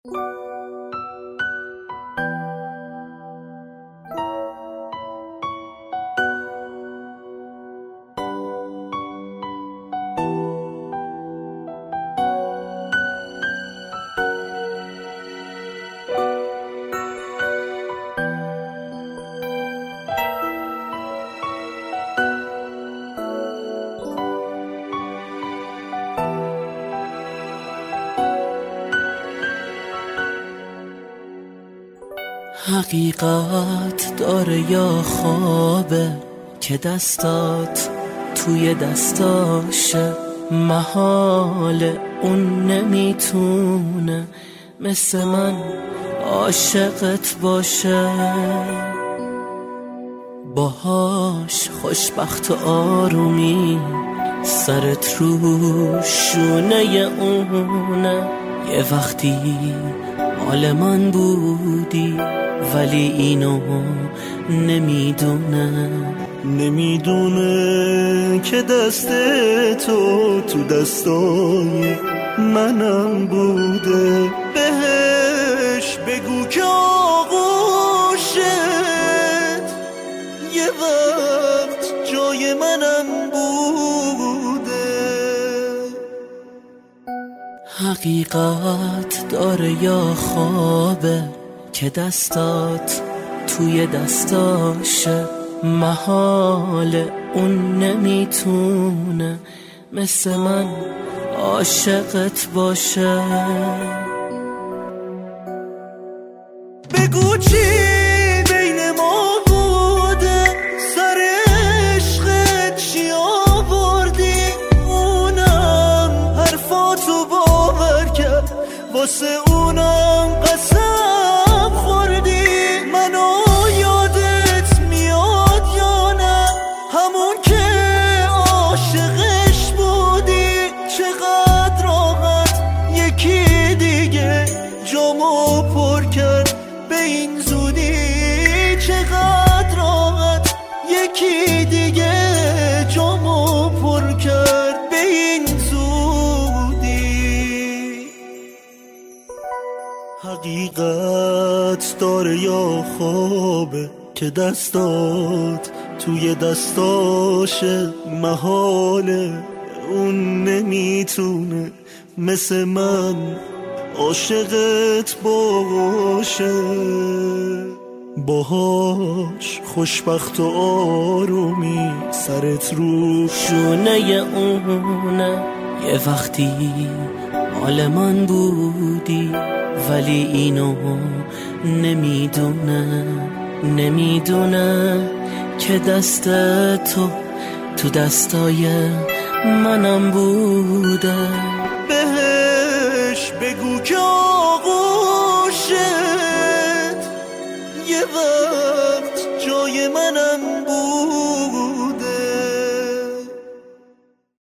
حقیقت داره یا خوابه که دستات توی دستاشه، محاله اون نمیتونه مثل من عاشقت باشه. باهاش خوشبخت و آرومی سرت رو شونه اونه، یه وقتی مال من بودی ولی اینو نمیدونه که دست تو دستای منم بوده. بهش بگو که آغوشت یه وقت جای منم بوده. حقیقت داره یا خوابه که دستات توی دستاشه، محاله اون نمیتونه مثل من عاشقت باشه. بگو چی بین ما بوده، سر عشقت چی آوردی، اونم حرفاتو باور کرد، واسه اونم قسم خوردی. منو یادت میاد یا نه، همون که عاشقش بودی، چقدر راحت یکی دیگه جامو پر کرد به این زودی، چقدر راحت یکی دیگه جامو پر کرد به این زودی. حقیقت داره یا خوابه که دستات توی دستاشه، محاله اون نمیتونه مثل من عاشقت باشه. باهاش خوشبخت و آرومی سرت رو شونه اونه، یه وقتی مال من بودی ولی اینو نمیدونه که دست تو دستای منم بوده. بهش بگو که آغوشت یه وقت جای منم